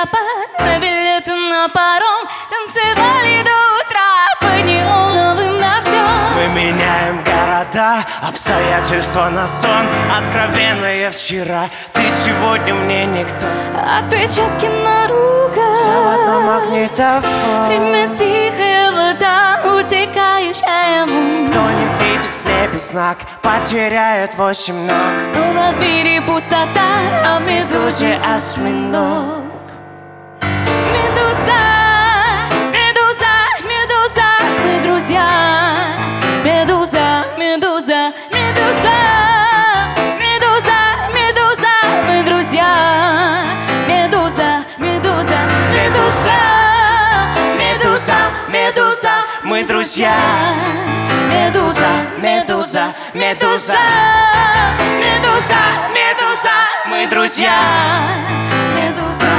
на билеты на паром, танцевали до утра под неоновым дождем. Мы меняем города, обстоятельства на сон, откровенное вчера, ты сегодня мне никто. Отпечатки на руках, заводной магнитофон. время тихая вода, утекающая вон. Кто не видит в небе знак, потеряет 8 ног. Снова в мире пустота, а в медузе осьминог. Медуза, медуза, медуза, мы друзья. Медуза, медуза, медуза, медуза, медуза, мы друзья. Медуза, медуза, медуза, Медуза, медуза, мы друзья. Медуза, медуза, медуза, медуза, медуза, мы друзья. медуза.